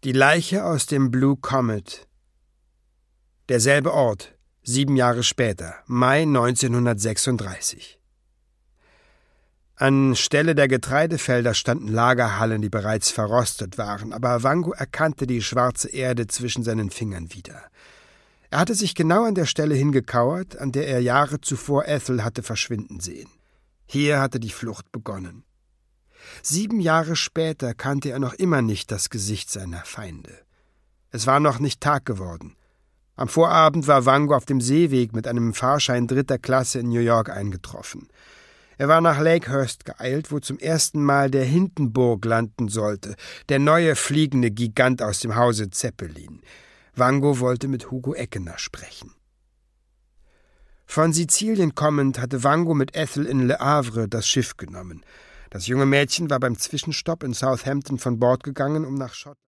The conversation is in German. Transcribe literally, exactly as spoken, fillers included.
Die Leiche aus dem Blue Comet. Derselbe Ort, sieben Jahre später, Mai neunzehnhundertsechsunddreißig. Anstelle der Getreidefelder standen Lagerhallen, die bereits verrostet waren, aber Wango erkannte die schwarze Erde zwischen seinen Fingern wieder. Er hatte sich genau an der Stelle hingekauert, an der er Jahre zuvor Ethel hatte verschwinden sehen. Hier hatte die Flucht begonnen. Sieben Jahre später kannte er noch immer nicht das Gesicht seiner Feinde. Es war noch nicht Tag geworden. Am Vorabend war Wango auf dem Seeweg mit einem Fahrschein dritter Klasse in New York eingetroffen. Er war nach Lakehurst geeilt, wo zum ersten Mal der Hindenburg landen sollte, der neue fliegende Gigant aus dem Hause Zeppelin. Wango wollte mit Hugo Eckener sprechen. Von Sizilien kommend hatte Wango mit Ethel in Le Havre das Schiff genommen. Das junge Mädchen war beim Zwischenstopp in Southampton von Bord gegangen, um nach Schottland